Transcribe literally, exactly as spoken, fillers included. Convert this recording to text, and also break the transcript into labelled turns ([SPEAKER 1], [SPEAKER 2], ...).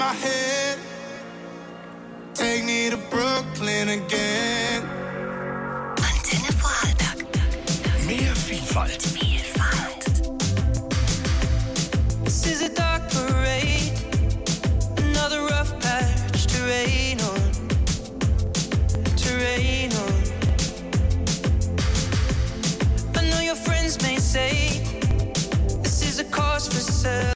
[SPEAKER 1] my head. Take me to Brooklyn again.
[SPEAKER 2] Antenne Vorarlberg.
[SPEAKER 3] Mere Vielfalt.